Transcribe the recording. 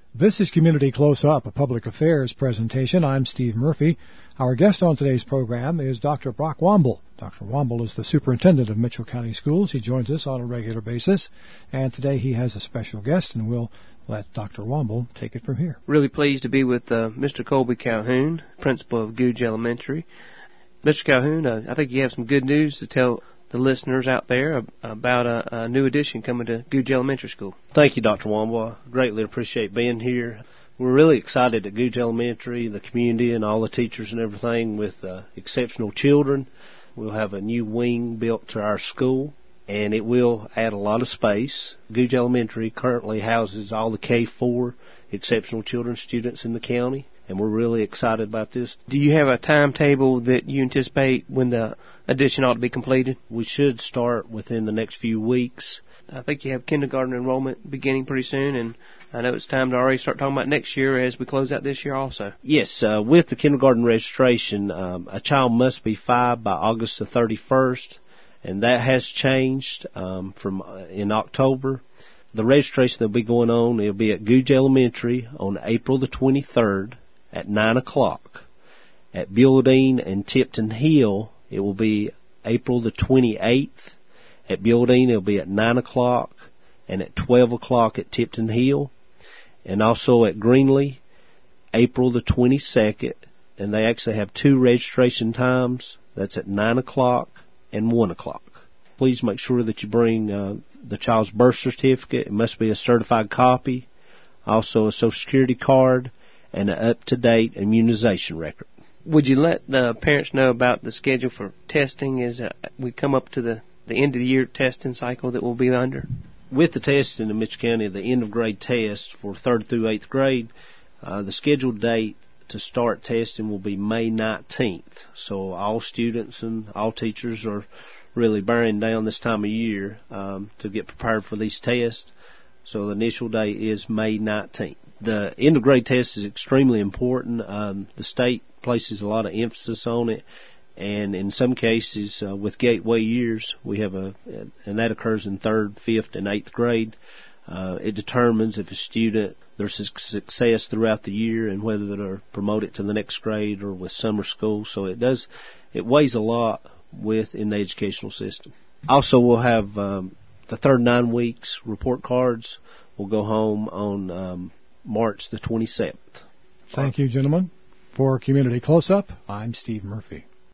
This is Community Close-Up, a public affairs presentation. I'm Steve Murphy. Our guest on today's program is Dr. Brock Womble. Dr. Womble is the superintendent of Mitchell County Schools. He joins us on a regular basis, and today he has a special guest, and we'll let Dr. Womble take it from here. Really pleased to be with Mr. Colby Calhoun, principal of Goodge Elementary. Mr. Calhoun, I think you have some good news to tell the listeners out there about a new addition coming to Goodge Elementary School. Thank you, Dr. Womble. I greatly appreciate being here. We're really excited at Goodge Elementary, the community, and all the teachers and everything with exceptional children. We'll have a new wing built to our school, and it will add a lot of space. Goodge Elementary currently houses all the K-4 exceptional children students in the county, and we're really excited about this. Do you have a timetable that you anticipate when the addition ought to be completed? We should start within the next few weeks. I think you have kindergarten enrollment beginning pretty soon, and I know it's time to already start talking about next year as we close out this year also. Yes, with the kindergarten registration, a child must be 5 by August the 31st, and that has changed from in October. The registration that will be going on, it'll be at Goodge Elementary on April the 23rd at 9 o'clock. At Building and Tipton Hill, it will be April the 28th. At Building, it'll be at 9 o'clock, and at 12 o'clock at Tipton Hill. And also at Greenlee, April the 22nd. And they actually have 2 registration times. That's at 9 o'clock and 1 o'clock. Please make sure that you bring the child's birth certificate. It must be a certified copy. Also a Social Security card and an up-to-date immunization record. Would you let the parents know about the schedule for testing as we come up to the end of the year testing cycle that we'll be under? With the testing in Mitchell County, the end of grade test for 3rd through 8th grade, the scheduled date to start testing will be May 19th. So all students and all teachers are really bearing down this time of year to get prepared for these tests. So the initial date is May 19th. The end of grade test is extremely important. The state places a lot of emphasis on it. And in some cases, with gateway years, we have and that occurs in 3rd, 5th, and 8th grade. It determines if a student, their success throughout the year and whether they're promoted to the next grade or with summer school. So it weighs a lot in the educational system. Also, we'll have the third 9 weeks report cards will go home on March the 27th. Thank you, gentlemen. For Community Close-Up, I'm Steve Murphy.